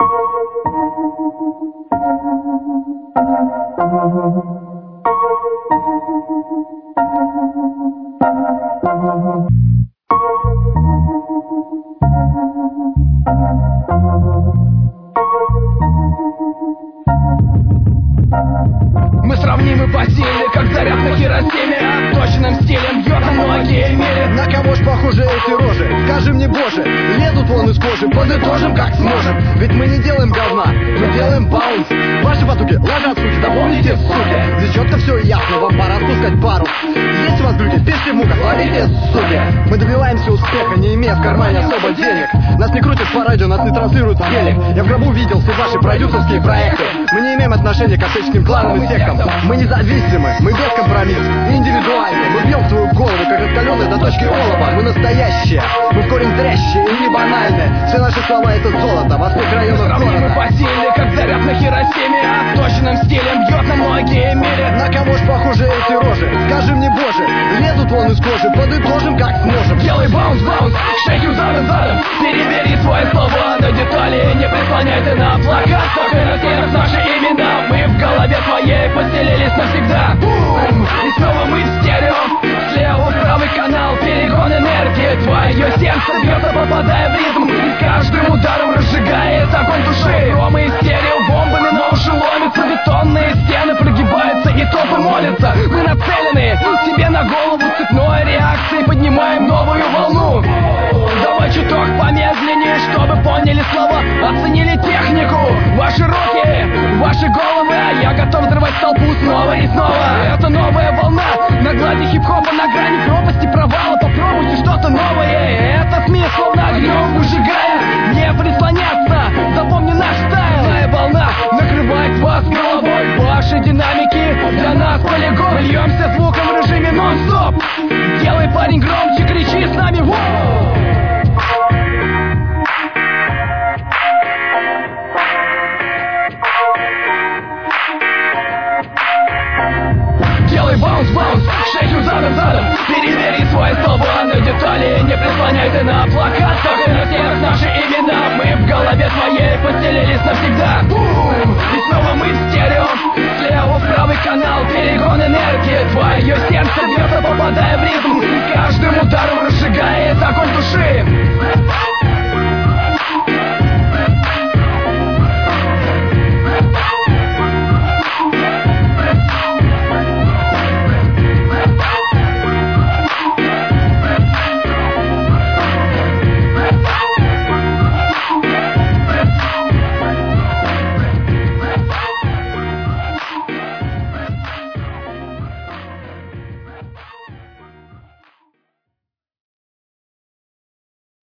Мы сравнимы по силе, как заряд на Хиросиме. Точным стилем бьет на многие мили. На кого ж похожи эти рожи? Скажи мне, боже, лезут вон из кожи. Подытожим как сможем. Ведь мы не делаем говна, мы делаем баунс. Ваши батуки ложат суки, запомните, суки. Здесь четко все ясно, вам пора спускать пару. Есть у вас глюки, пишите в муках, ловите, суки. Мы добиваемся успеха, не имея в кармане особо денег. Нас не крутят по радио, нас не транслируют в телек. Я в гробу видел все ваши продюсерские проекты. Мы не имеем отношения к космическим кланам и сектам. Мы независимы, мы без компромисс, индивидуальны. Мы бьем свою голову, как раскаленные до точки олова. Мы настоящие, мы в корень зрящие и не банальные. Все наши слова это золото, восток районов Сравнимы города. по силе, как заряд на Хиросиме. Точным стилем бьет на многие мили. На кого ж похожи эти рожи? Скажи мне, боже, лезут вон из кожи. Подытожим как сможем. Делай баунс, баунс, шейкер задом, задом. Перебери свои слова на детали. Не прислоняй ты на плакат. Только на стенах наши имена. Мы в голове твоей поселились навсегда. Бум! И снова мы в стерео. Слева в правый канал, перегон энергии. Твое сердце бьется, попадая в ритм. И каждым ударом разжигает огонь души. Громы и стерео бомбами на уши ломятся. Бетонные стены прогибаются и толпы молятся. Мы нацелены тебе на голову цепной реакции. Поднимаем новую волну. Давай чуток помедленнее, чтобы поняли слова.